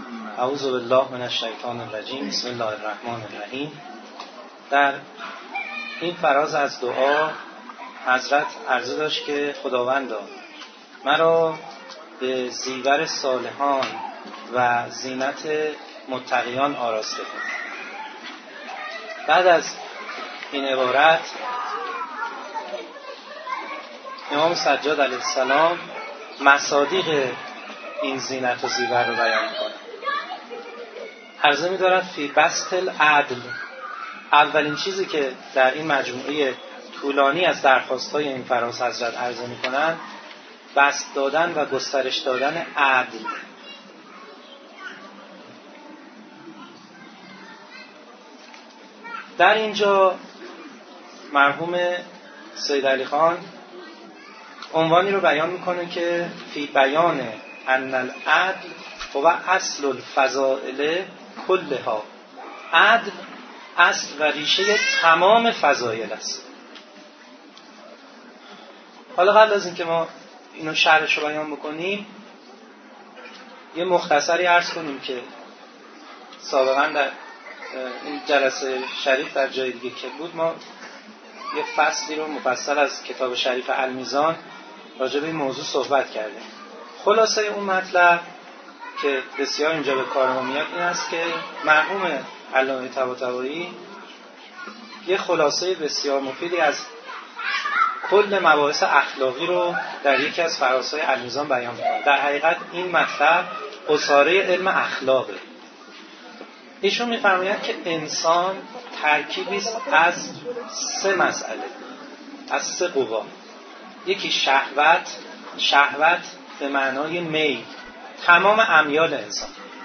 اعوذ بالله من الشیطان الرجیم. بسم الله الرحمن الرحیم. در این فراز از دعا حضرت عرضه داشت که خداوندا مرا به زیور صالحان و زینت متقیان آراسته کن. بعد از این عبارت امام سجاد علیه السلام مصادیق این زینت و زیور رو بیان می‌کنه. عرضه می‌دارد فی بسط العدل، اولین چیزی که در این مجموعه طولانی از درخواست‌های این فراز حضرت عرضه می‌کنند بسط دادن و گسترش دادن عدل. در اینجا مرحوم سید علی خان عنوانی رو بیان میکنه که فی بیان ان العدل هو اصل الفضائل کلها. عدل اصل و ریشه تمام فضایل است. حالا قبل از اینکه ما اینو شرحش رو بیان بکنیم یه مختصری عرض کنیم که سابقا در این جلسه شریف در جای دیگه که بود ما یه فصلی رو مفصل از کتاب شریف المیزان راجع به این موضوع صحبت کردیم. خلاصه اون مطلب که بسیار اینجا به کار ما میاد این است که مرحوم علامه طباطبایی یه خلاصه بسیار مفیدی از کل مباحث اخلاقی رو در یکی از فرازهای المیزان بیان می‌کنه. در حقیقت این مطلب قصاره علم اخلاقه. ایشون می‌فرماید که انسان ترکیبی است از سه مسئله، از سه قوا. یکی شهوت به معنای میل، تمام امیال انسان،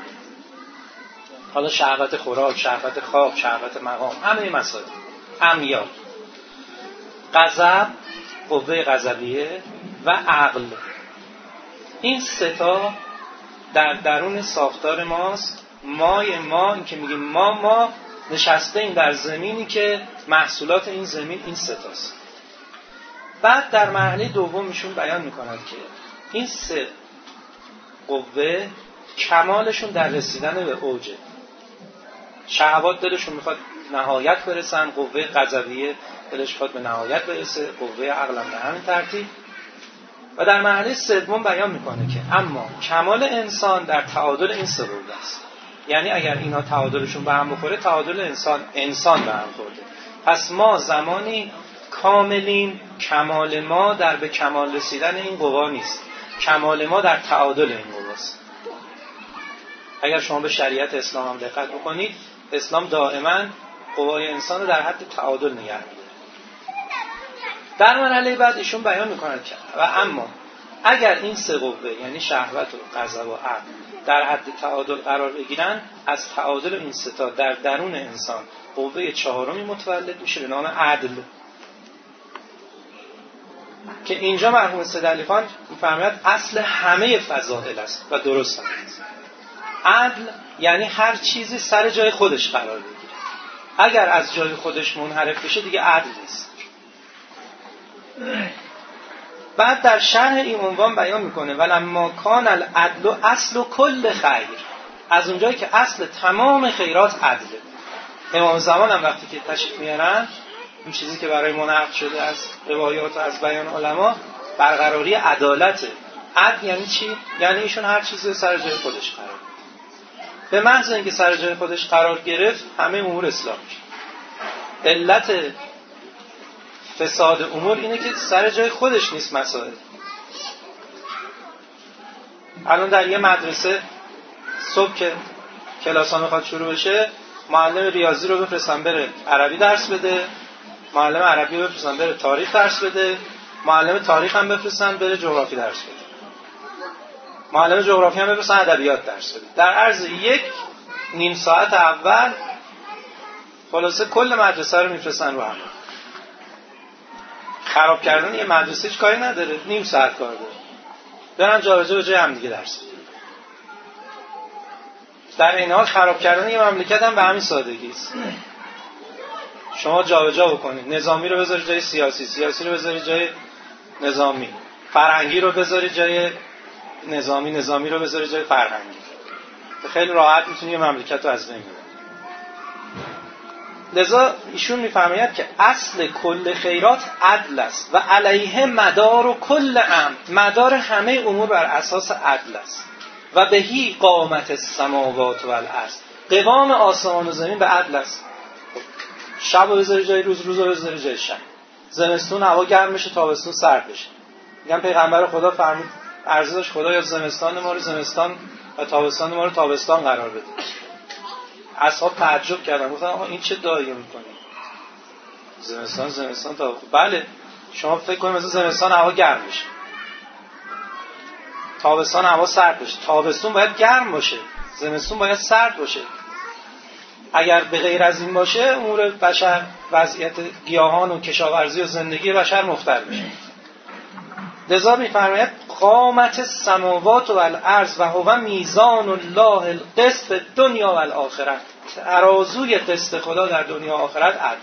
حالا شهوت خوراک، شهوت خواب، شهوت مقام، همه مسائل امیال. غضب، قوه غضبیه و عقل. این سه تا در درون ساختار ماست. ما این که میگیم ما نشسته این در زمینی که محصولات این زمین این سه تاست. بعد در مرحله دوم ایشون بیان میکند که این سه قوه کمالشون در رسیدن به اوجه. شهوات دلشون میخواد نهایت برسن، قوه غضبیه دلش میخواد به نهایت برسه، قوه عقلم به همین ترتیب. و در مرحله سوم بیان میکنه که اما کمال انسان در تعادل این سه قوه است. یعنی اگر اینا تعادلشون به هم بخوره تعادل انسان به هم خورده. پس ما زمانی کاملیم، کمال ما در به کمال رسیدن این قوا نیست، کمال ما در تعادل این قواست. اگر شما به شریعت اسلام هم دقت بکنید، اسلام دائما قوای انسان رو در حد تعادل نگه می‌داره. در مرحله بعد ایشون بیان می‌کنه که و اما اگر این سه قوه یعنی شهوت و غضب و عقل در حد تعادل قرار بگیرن، از تعادل این سه تا در درون انسان قوه چهارمی متولد میشه به نام عدل، که اینجا مرحوم سید علی خان می‌فرماید اصل همه فضائل است و درست است. عدل یعنی هر چیزی سر جای خودش قرار بگیره. اگر از جای خودش منحرف بشه دیگه عدل نیست. بعد در شرح این عنوان بیان میکنه ولما کان العدل اصل کل خیر. از اونجایی که اصل تمام خیرات عدله. امام زمان هم وقتی که تشریف میارن این چیزی که برای ما نقل شده از روایات و از بیان علما برقراری عدالته. عدل یعنی چی؟ یعنی ایشون هر چیزی سر جای خودش قرار بده. به محض اینکه سر جای خودش قرار گرفت همه امور اصلاح میشه. علت فساد امور اینه که سر جای خودش نیست مسائل. الان در یه مدرسه صبح که کلاس‌ها میخواد شروع بشه معلم ریاضی رو بفرستن بره عربی درس بده، معلم عربی رو بفرستن بره تاریخ درس بده، معلم تاریخ هم بفرستن بره جغرافی درس بده، معلم جغرافی هم بفرستن ادبیات درس بده. در عرض یک نیم ساعت اول خلاصه کل مدرسه رو میفرستن رو هم. خراب کردن یه مدرسه هیچ کاری نداره، نیم ساعت کار داره. برن جابجا به جای هم دیگه درس بدن. در این حال خراب کردن یه مملکت هم به همین سادگی است. شما جابجا بکنید، نظامی رو بذارید جای سیاسی، سیاسی رو بذارید جای نظامی، فرهنگی رو بذارید جای نظامی، نظامی رو بذارید جای فرهنگی. خیلی راحت میتونی یه مملکت رو از بین ببری. لذا ایشون میفرماید که اصل کل خیرات عدل است و علیه مدار و کل امر، مدار همه امور بر اساس عدل است و بهی قامت السماوات و الارض، قوام آسمان و زمین به عدل است. شب رو بذاری جای روز، روز رو بذاری جای شب، زمستون هوا گرم بشه، تابستون سرد بشه. میگم پیغمبر خدا فرمود، عرض داشت خدا یا زمستان ما رو زمستان و تابستان ما رو تابستان قرار بده. اصحاب تعجب کردن، گفتن آقا این چه دعایی میکنی؟ زمستان تابستان. بله شما فکر کنید مثلا زمستان هوا گرم بشه، تابستان هوا سرد بشه. تابستون باید گرم باشه، زمستون باید سرد باشه. اگر به غیر از این باشه امور بشر، وضعیت گیاهان و کشاورزی و زندگی بشر مختل میشه. لذا میفرماید قامت السماوات و الارض و هو میزان الله القسط فی الدنیا و الاخره، ترازوی قسط خدا در دنیا و آخرت عدل.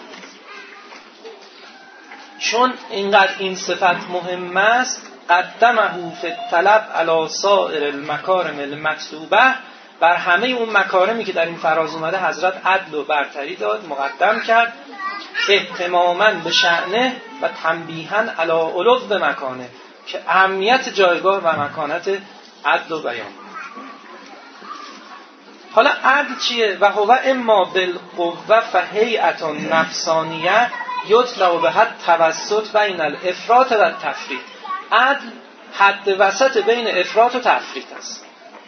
چون اینقدر این صفت مهم است، قدمه فی الطلب علی سائر المکارم المطلوبه، بر همه اون مکارمی که در این فراز اومده حضرت عدل و برتری داد، مقدم کرد، اهتماما به شأنه و تنبیها علی علو مکانه، که اهمیت جایگاه و مکانت عدل و بیان. حالا عدل چیه؟ و هو اما بالقوه فهیئة نفسانیه یطلب بها التوسط بین الافراط و التفریط. عدل حد وسط بین افراط و تفریط است.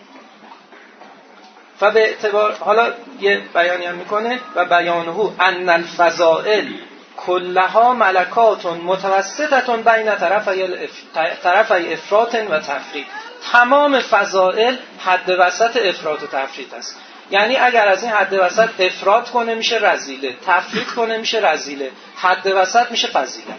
و به اعتبار، حالا یه بیانی هم میکنه، و بیانه ان الفضائل کلها ملکات متوسطه بین طرفی افراط و تفریط. تمام فضائل حد وسط افراط و تفریط است. یعنی اگر از این حد وسط افراط کنه میشه رذیله، تفریط کنه میشه رذیله، حد وسط میشه فضیلت.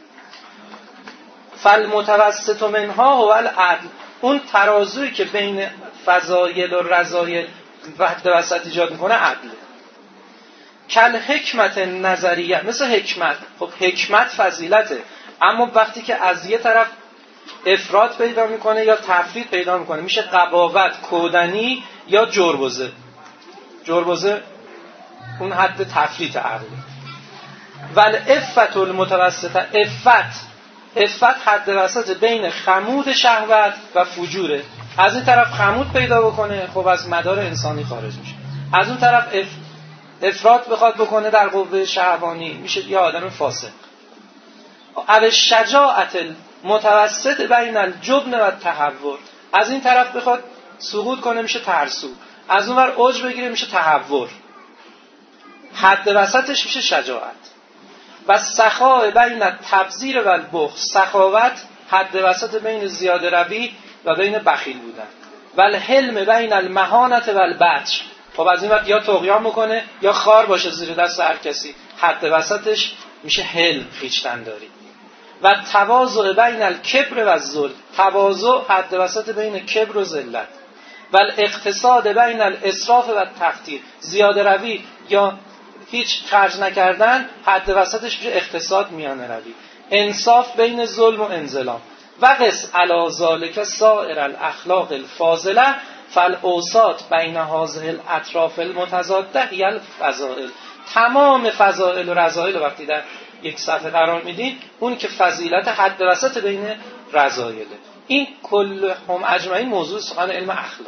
فالمتوسط منها هو العدل. اون ترازویی که بین فضایل و رذایل حد وسط ایجاد میکنه عدله. کل حکمت نظریه، مثل حکمت. خب حکمت فضیلته، اما وقتی که از یه طرف افراط پیدا میکنه یا تفریط پیدا میکنه میشه قباوت، کودنی یا جربوزه. جربوزه اون حد تفریط عقله. ول افت المتوسطه، افت حد وسط بین خمود شهوت و فجوره. از این طرف خمود پیدا بکنه خب از مدار انسانی خارج میشه، از اون طرف افراط بخواد بکنه در قوه شهوانی میشه یه آدم فاسق. او شجاعت المتوسط بین الجبن و التهور، از این طرف بخواد سقوط کنه میشه ترسو، از اون ور اوج بگیره میشه تهور. حد وسطش میشه شجاعت. و سخاء بین التبذیر و البخل، سخاوت حد وسط بین زیاده روی و بین بخیل بودن. و الحلم بین المهانت و البطش، خب از این وقت یا طغیان میکنه یا خار باشه زیر دست هر کسی، حد وسطش میشه حلم، خویشتن داری. و تواضع بین الکبر و الذل، تواضع حد وسط بین کبر و ذلت. و الاقتصاد بین الاسراف و التقتیر، زیاده روی یا هیچ خرج نکردن حد وسطش میشه اقتصاد، میانه روی. انصاف بین ظلم و انظلام. و قس علی ذلک سائر الاخلاق الفاضله فالاوساط بین هذه الاطراف المتضاده هی الفضائل. تمام فضائل و رذائل وقتی در یک صفحه قرار میدین، اون که فضیلت حد وسط بین رذایله. این کل هم اجمعین موضوع سخن علم اخلاق.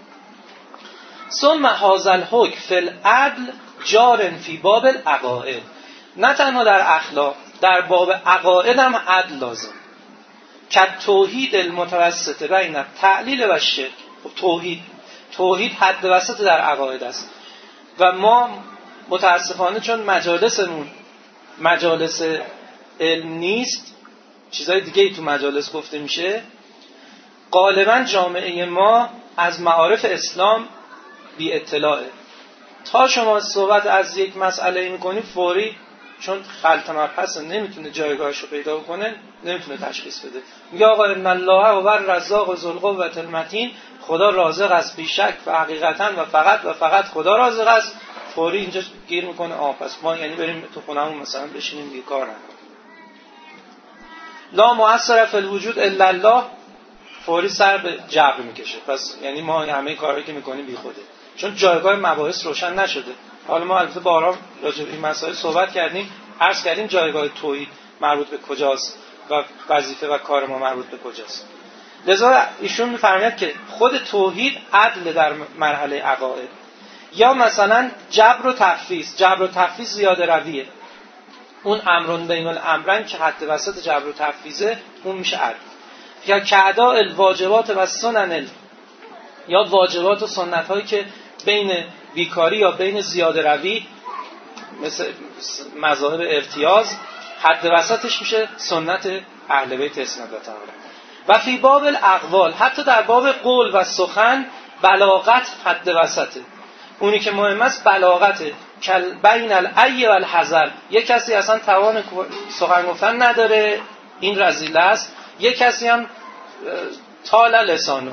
ثم هذا الحکم فی العدل جار فی باب العقائد. نه تنها در اخلاق، در باب عقاید هم عدل لازم. که توحید المتوسط بین التعلیل و الشرک. توحید حد وسط در عقاید است و ما متاسفانه چون مجالسمون مجالس علم نیست، چیزای دیگه ای تو مجالس گفته میشه، غالبا جامعه ما از معارف اسلام بی اطلاعه. تا شما صحبت از یک مسئله میکنی فوری، چون خلط مبحث نمیتونه جایگاهش رو پیدا کنه، نمیتونه تشخیص بده. میگه آقا ان الله و الرزاق ذو القوة المتین، خدا رازق است بی شک و حقیقتا و فقط خدا رازق است. فوری اینجا گیر میکنه پس ما یعنی بریم تو خونمون مثلا بشینیم بیکار نکنیم. لا مؤثر فی الوجود الا الله فوری سر به جبر میکشه. پس یعنی ما همه کارهایی که میکنیم بیخوده، چون جایگاه مباحث روشن نشده. حالا ما البته بارها راجع به این مسائل صحبت کردیم، عرض کردیم جایگاه توحید مربوط به کجاست و وظیفه و کار ما مربوط به کجاست. لذا ایشون می‌فرماید که خود توحید عدل در مرحله عقاید، یا مثلا جبر و تفویض زیاده رویه، اون امرون بین الامرین که حد وسط جبر و تفویضه، اون میشه عدل. یا کعداء الواجبات و سنن یا واجبات و سنت هایی که بین بیکاری یا بین زیاده روی مثل مذاهب ارتیاض حد وسطش میشه سنت اهل بیت اسمت و تعالی. و فی باب الاقوال، حتی در باب قول و سخن بلاغت حد وسطه. اونی که مهم است بلاغته، بین العی و الحذر. یک کسی اصلا توان سخن گفتن نداره، این رذیله است. یک کسی هم طال لسانو،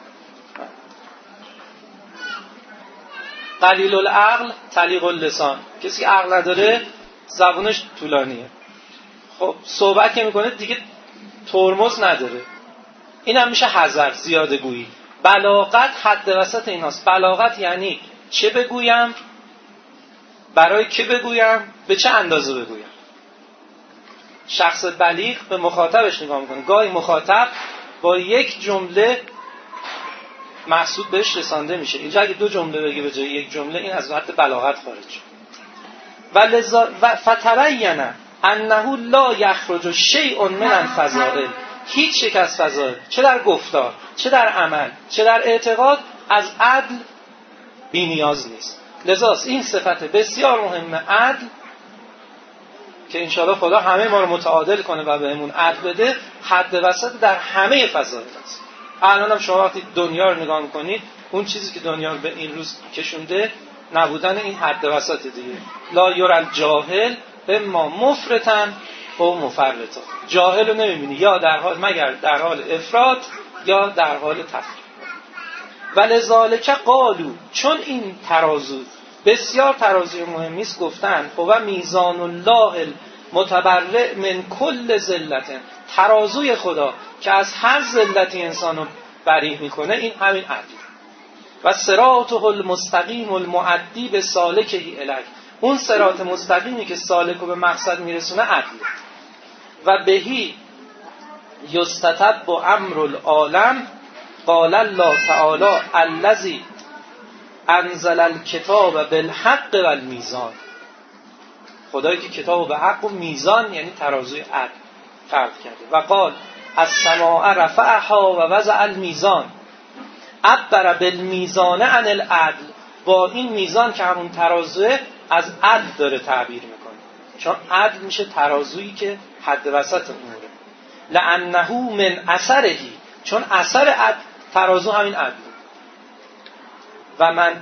قلیل العقل طلیق اللسان، کسی که عقل نداره زبونش طولانیه. خب صحبت که میکنه دیگه ترمز نداره، این هم میشه حذر، زیاده گویی. بلاغت حد وسط ایناست. بلاغت یعنی چه بگویم، برای که بگویم، به چه اندازه بگویم. شخص بلیغ به مخاطبش نگاه میکنه. گاهی مخاطب با یک جمله محسوب بهش رسانده میشه. اینجا اگه 2 جمله بگه به جای یک جمله، این از حد بلاغت خارج شد. و فتبین انه لا یخرج شیء من الفضائل، هیچ یک از فضائل، چه در گفتار، چه در عمل، چه در اعتقاد، از عدل بی نیاز نیست. لذا این صفت بسیار مهمه، عدل، که انشاءالله خدا همه ما رو متعادل کنه و بهمون عدل بده، حد وسط در همه فضائل است. الان هم شما وقتی دنیا رو نگاه میکنید، اون چیزی که دنیا رو به این روز کشونده نبودن این حد وسط دیگه. لا یرى جاهل به ما مفرطن و مفرطا. جاهل رو نمیبینی یا مگر در حال افراط یا در حال تفریط. ولذالک قالوا، چون این ترازو بسیار ترازوی مهمی است، گفتن هو میزان الله المتبرئ من کل ذلت، ترازوی خدا که از هر ذلتی انسانو بری میکنه، این همین عدل. و صراطه المستقیم المعدی به سالکه الیه، اون صراط مستقیمی که سالکو به مقصد میرسونه عدل. و بهی یستتب امر العالم، قال الله تعالی الذی انزل الکتاب بالحق والمیزان، خدایی که کتاب به حق و میزان یعنی ترازوی عدل خلق کرده. و قال السماء رفعها و وضع المیزان، عبر بالمیزان عن العدل، با این میزان که همون ترازوه از عدل داره تعبیر میکنه، چون عدل میشه ترازویی که حد وسط اموره. لانه من اثرهی، چون اثر عدل ترازو همین عدل. و من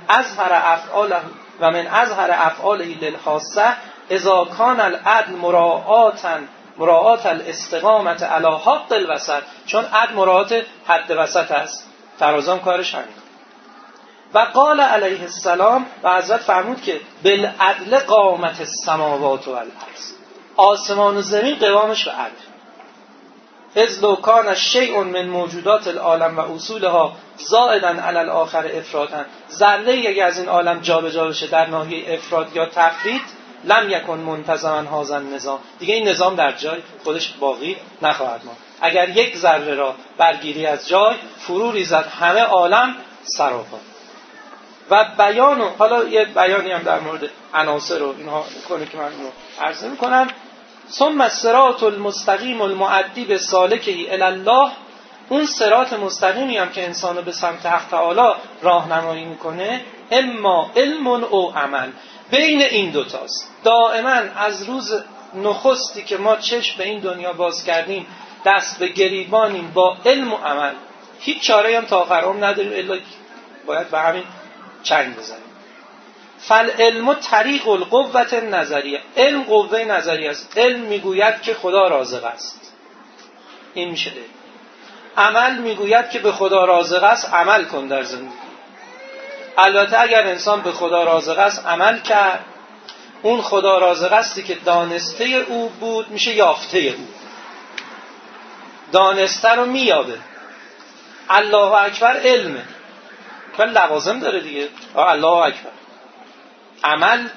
اظهر افعاله للخاصه اذا کان العدل مراعات الاستقامت علی حق الوسط، چون عدل مراعات حد وسط است، ترازم کارش همین. و قال علیه السلام، و حضرت فرمود که بالعدل قامت السماوات والارض، آسمان و زمین قوامش به عدل. اذ لو کان شیء من موجودات العالم و اصولها زائدا علی الاخر افراطا، ذره یک از این عالم جابجا بشه در ناحیه افراط یا تفرید، لم یکن منتظما هذا النظام، دیگه این نظام در جای خودش باقی نخواهد ماند. اگر یک ذره را برگیری از جای، فرو ریزد همه عالم سراپا. و بیان، حالا یه بیانی هم در مورد عناصر و اینها کنه که من اینو عرض می‌کنم. ثم الصراط المستقیم المعدی به سالکه الی الله، اون صراط مستقیمی هم که انسانو به سمت حق تعالی راهنمایی میکنه، اما علم او عمل، بین این دوتاست. دائما از روز نخستی که ما چشم به این دنیا باز کردیم دست به گریبانیم با علم و عمل، هیچ چاره هم تا آخر عمر نداریم الا باید به همین چنگ بزنیم. فالعلم طریق القوة النظریه، علم قوه نظریه است. علم میگوید که خدا رازق است، این میشه علم. عمل میگوید که به خدا رازق است، عمل کن در زندگی. البته اگر انسان به خدا رازق است عمل کرد، اون خدا رازق استی که دانسته او بود میشه یافته او. دانسته رو مییابه، الله اکبر علمه ولی لوازم داره دیگه. الله اکبر عمل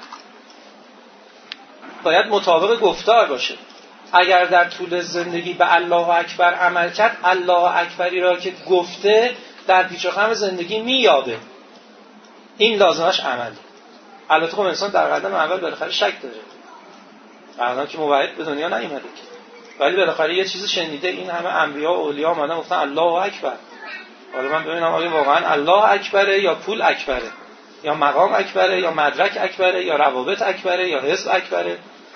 باید مطابق گفتار باشه. اگر در طول زندگی به الله اکبر عمل کرد، الله اکبری را که گفته در پیچ و خم زندگی میابه. این لازمش عمله. البته خب انسان در قدم اول بالاخره شک داره، الان که موحد به دنیا نیومده که، ولی بالاخره یه چیزی شنیده. این همه انبیا و اولیاء اومدن گفتن الله اکبر. حالا من ببینم آیا واقعا الله اکبره یا پول اکبره، یا مقام اکبره، یا مدرک اکبره، یا روابط اکبره، یا حزب اکبره.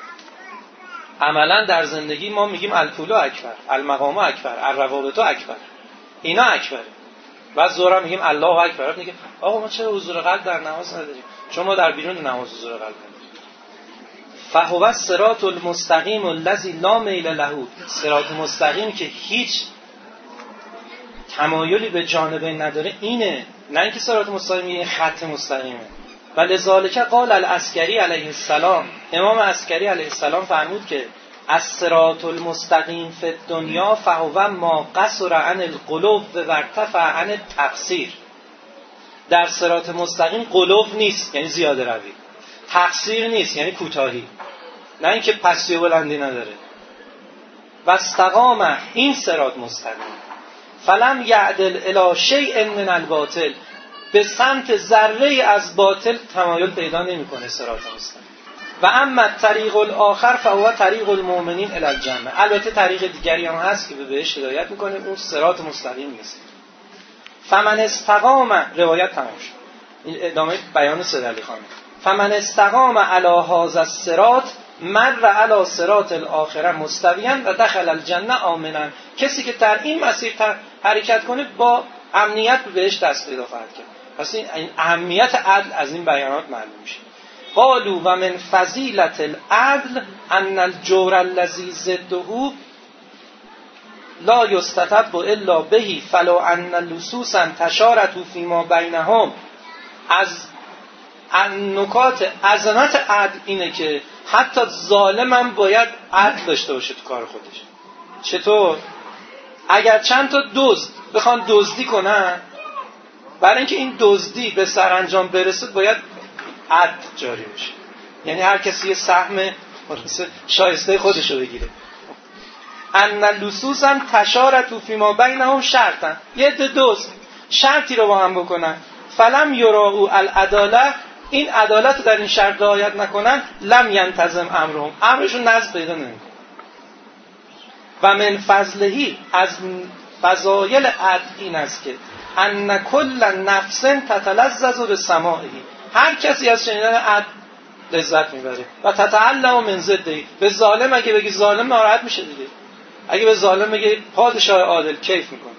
عملا در زندگی ما میگیم الپول اکبر، المقام اکبر، الروابط اکبر، اینا اکبره. بعد ظهر میگیم الله اکبر. میگه آقا ما چرا حضور قلب در نماز نداریم؟ چون ما در بیرون نماز حضور قلب نداریم. فهو الصراط المستقیم الذی لا میل له. صراط مستقیم که هیچ تمایلی به جانبین نداره اینه، نه اینکه صراط مستقیم یه خط مستقیمه. ولذالک قال العسکری علیه السلام، امام عسکری علیه السلام فرمود که الصراط المستقیم فی الدنیا فهو ما قصر عن القلوب و ارتفع عن التقصیر. در صراط مستقیم قلوب نیست یعنی زیاده روی، تقصیر نیست یعنی کوتاهی، نه اینکه پستی و بلندی نداره. و استقام، این صراط مستقیم، فلم یعدل الی شیء من الباطل، به سمت ذره از باطل تمایل پیدا نمیکنه صراط مستقیم. و اما طریق الاخر فهو طریق المؤمنین الی الجنه. البته طریق دیگری هم هست که به بهشت هدایت میکنه، اون صراط مستقیم نیست. فمن استقام، روایت تمام شد، این ادامه بیان سیدعلی خانم. فمن استقام علی هذا الصراط مر علی صراط الاخره مستویا و دخل الجنه آمنا. کسی که در این مسیر حرکت کنه با امنیت به بهشت دست پیدا خواهد کرد. پس این اهمیت عدل از این بیانات معلوم میشه. قالوا و من فضیلت العدل ان الجور الذی ضده لا یستتب الا به فلو ان لصوصا تشارتوا فیما بینهم. از نکات عظمت عدل اینه که حتی ظالم هم باید عدل داشته باشه تو کار خودش. چطور؟ اگر چند تا دزد بخوان دزدی کنن، برای اینکه این دزدی به سرانجام برسه باید عدل جاری بشه، یعنی هر کسی یه سهم شایسته خودش رو بگیره. ان لصوصا تشارتوا فیما بینهم شرطا، یه دزد شرطی رو با هم بکنن، فلم یراؤ العداله، این عدالت رو در این شرط رعایت نکنن، لم ینتظم امرهم، امرشون نظم پیدا نمیکنه. و من فضلهی، از فضایل عدل این است که ان کل نفس تتلذذ بسماعه، هر کسی از شنیدن عدل لذت میبره. و تتعلم من ضده، به ظالم اگه بگی ظالم ناراحت میشه دیگه، اگه به ظالم بگی پادشاه عادل کیف میکنه.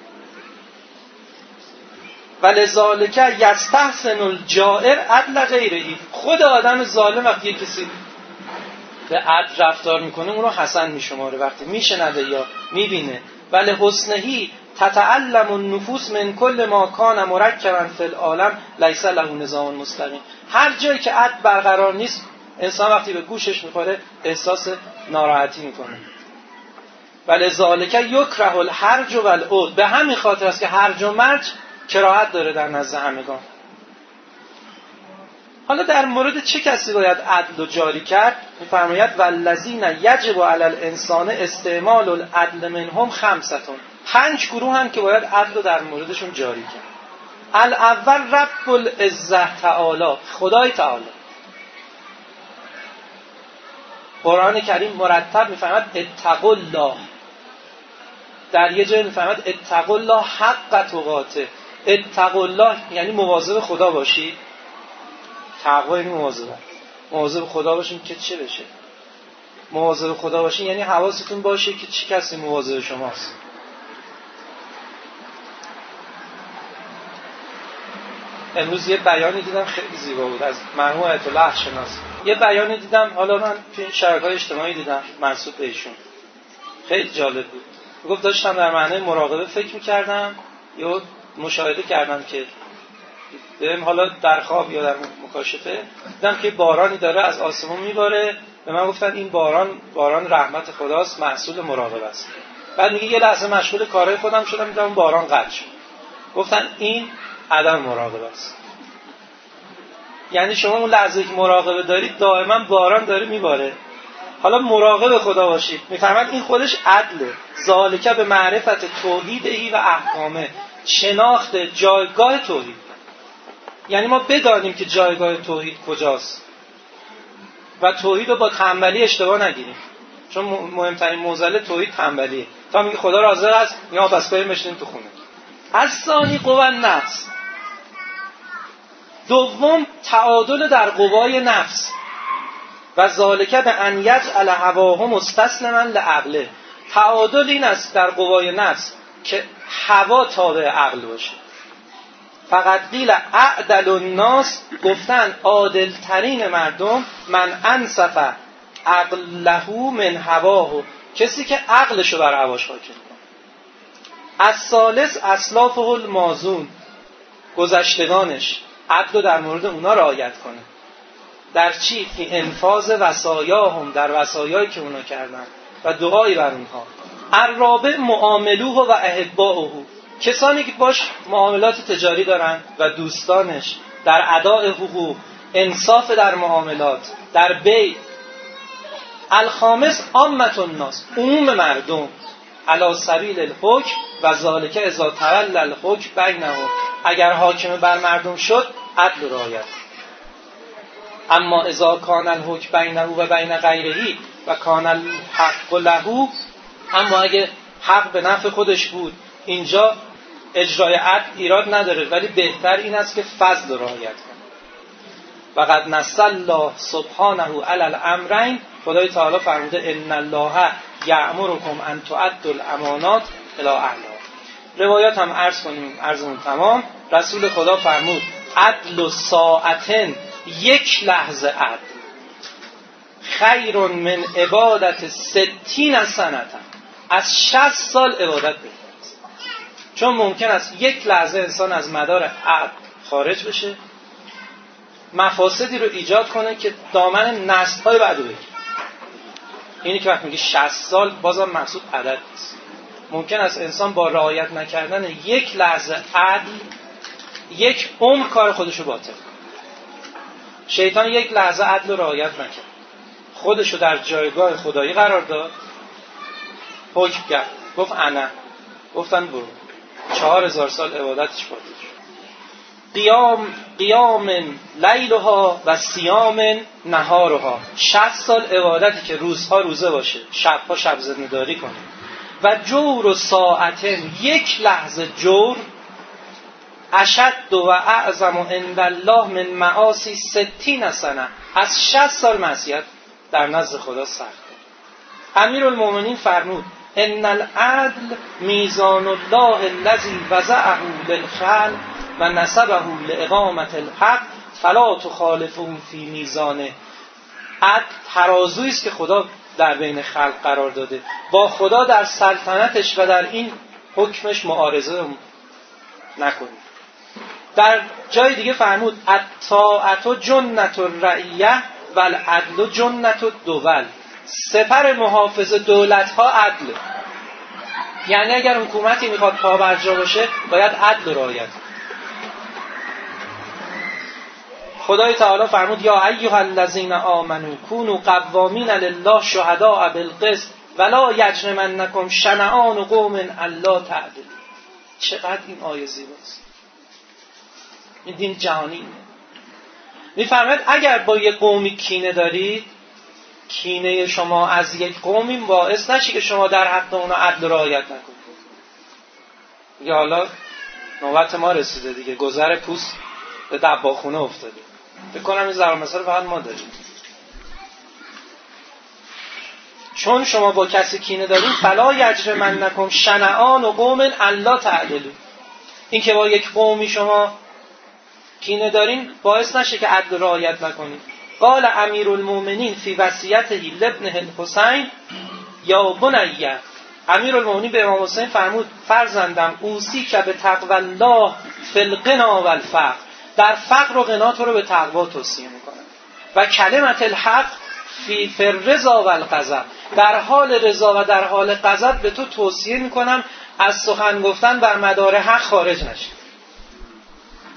ولذالک یستحسن الجائر عدل غیره، خود آدم ظالم وقتی کسی به عدل رفتار میکنه اون رو حسن میشماره وقتی میشنوه یا میبینه. ولی حسنهی تتعلم النفوس من کل ما کان مرکبا فی العالم لیس له نظام مستقیم. هر جایی که عدل برقرار نیست انسان وقتی به گوشش میخوره احساس ناراحتی میکنه. ولذالک یکره الحرج والعود، به همین خاطر است که هرج و مرج کراهت داره در نزد همگان. حالا در مورد چه کسی باید عدل رو جاری کرد؟ می‌فرماید والذین یجب علی الانسان استعمال العدل منهم خمسه، 5 گروه هم که باید عدل رو در موردشون جاری کرد. الاول رب العزة تعالی، خدای تعالی. قرآن کریم مرتب می‌فرماید اتقوا الله، در یه جای می‌فرماید اتقوا الله حق تقاته. اتقوا الله یعنی مواظب خدا باشید. تقوا یعنی مواظب خدا باشین که چه بشه؟ مواظب خدا باشین یعنی حواستون باشه که چه کسی مواظب شماست. امروز یه بیانی دیدم خیلی زیبا بود از مرحوم آیت الله اخشناس. یه بیانی دیدم، حالا من توی شبکه‌های اجتماعی دیدم منسوب به ایشون، خیلی جالب بود. گفت داشتم در معنای مراقبه فکر می‌کردم، یا مشاهده کردم که بریم حالا در خواب یا در مکاشفه دیدم که بارانی داره از آسمون میباره. به من گفتن این باران رحمت خداست، محصول مراقبه است. بعد میگه یه لحظه مشغول کارهای خودم شدم، دیدم باران قطع شد. گفتن این عدم مراقبه است. یعنی شما اون لحظه که مراقبه دارید دائما باران داره میباره، حالا مراقب خدا باشید. میفرماد این خودش عدله. ذالک به معرفت توحیدهی و احکامه، شناخت جایگاه توحید. یعنی ما بدانیم که جایگاه توحید کجاست و توحید رو با تنبلی اشتباه نگیریم، چون مهمترین معضل توحید تنبلیه. تا میگه خدا راضی است، یا پس بریم بشینیم تو خونه. از ثانی قوا نفس، دوم تعادل در قوای نفس. و ذالک به ان یجعل هواه مستسلما لعقله، تعادل این است در قوای نفس که هوا تابع عقل باشه. فقط قیل اعدل الناس، گفتن عادل ترین مردم من انصف عقله من هواه، کسی که عقلشو بر هواش حاکم کنه. الثالث اسلافه الماضون، گذشتگانش عدل در مورد اونا رعایت کنه. در چی؟ فی انفاذ وصایاهم، در وصایایی که اونا کردن و دعایی بر اونها. الرابع معاملوه و احباؤه، کسانی که باش معاملات تجاری دارن و دوستانش، در اداء حقوق، انصاف در معاملات، در بیع. الخامس عامة الناس، عموم مردم، علی سبیل الحکم و ذالک اذا تولى الحکم بینهم، اگر حاکم بر مردم شد عدل رعایت. اما اذا کان الحکم بینه و بین غیره و کان الحق له، اما اگه حق به نفع خودش بود، اینجا اجرای عدل ایراد نداره، ولی بهتر این است که فضل رعایت کنه. و قد نص الله سبحانه علی الامرین، خدای تعالی فرموده ان الله یأمرکم ان تؤدوا الامانات الی اهلها. روایات هم عرضمون تمام. رسول خدا فرمود عدل ساعتن، یک لحظه عدل، خیر من عبادت 60 سنه، از 60 سال عبادت بهتر است. چون ممکن است یک لحظه انسان از مدار عدل خارج بشه، مفاسدی رو ایجاد کنه که دامن نسل‌های بعد رو بگیره. اینی که وقتی میگه 60 سال بازم مقصود عدد نیست. ممکن است انسان با رعایت نکردن یک لحظه عدل یک عمر کار خودش رو باطل. شیطان یک لحظه عدل رو رعایت نکرد، خودش رو در جایگاه خدایی قرار داد، حکم کرد، گفت انا، گفتن برو، 4000 سال عبادتش باطل شد. قیام لیلها و صیام نهارها، 60 سال عبادتی که روزها روزه باشه، شبها شب زنده‌داری کنه. و جور و ساعتن، یک لحظه جور، اشد و اعظم عند الله من معاصی 60 سنه، از 60 سال معصیت در نزد خدا سخته. امیرالمومنین فرمود ان العدل میزان الله الذی وضعه للخلق و نسبه لاقامت الحق فلا تخالفه فی میزانه. عدل ترازویی است که خدا در بین خلق قرار داده، با خدا در سلطنتش و در این حکمش معارضه نکنید. در جای دیگه فرمود الطاعة جنة الرعیه و العدل جنة الدول، سپر محافظ دولت ها عدل. یعنی اگر حکومتی میخواد پابرجا باشه باید عدل رعایت. خدای تعالی فرمود یا ایها الذین آمنوا کونوا قوامین لله شهداء بالقسط ولا یجرمنکم شنآن قوم الا تعدلوا. چقدر این آیه زیباست. این دین جهانی میفرماید اگر با یک قومی کینه دارید، کینه شما از یک قومی باعث نشه که شما در حق اونا عدل رعایت نکنید. یا حالا نوبت ما رسیده دیگه، گذر پوست به دباخونه افتاده. فکر کنم این ضرب مثال فقط ما داریم. چون شما با کسی کینه دارید فلا یجرمنکم شنآن قوم الا تعدلوا، این که با یک قومی شما کینه دارین باعث نشه که عدل رعایت نکنید. قال امیرالمومنین فی وصیته لابنه الحسین یا بنی، امیرالمومنین به امام حسین فرمود فرزندم اوصی که به تقوی الله فی الغنا و الفقر، در فقر و غنا تو رو به تقوا توصیه میکنم. و کلمت الحق فی الرضا و الغضب، در حال رضا و در حال غضب به تو توصیه میکنم از سخن گفتن بر مدار حق خارج نشی.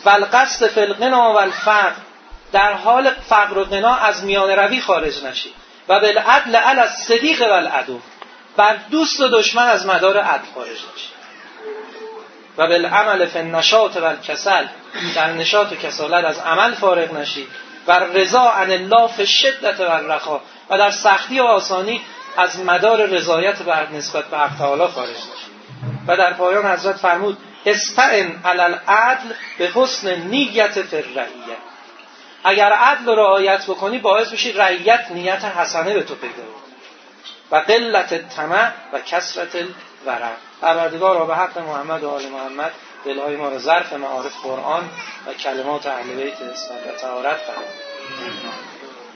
و القصد فی الغنا و الفقر، در حال فقر و غنا از میان روی خارج نشی. و بالعدل علی الصدیق و العدو، بر دوست و دشمن از مدار عدل خارج نشی. و بالعمل فی النشاط و الکسل، در نشاط و کسالت از عمل فارغ نشی. و رضا عن الله فی الشدة و الرخا، و در سختی و آسانی از مدار رضایت بر نسبت به حق تعالی خارج نشی. و در پایان حضرت فرمود استعن علی العدل به حسن نیت فی الرعیه، اگر عدل رو رعایت بکنی باعث میشی رعیت نیت حسنه به تو پیدا کنه. و قلت طمع و کثرت الورع. پروردگار را به حق محمد و آل محمد دلهای ما را ظرف معارف قرآن و کلمات اهل بیت اسمت و طهارت فرما.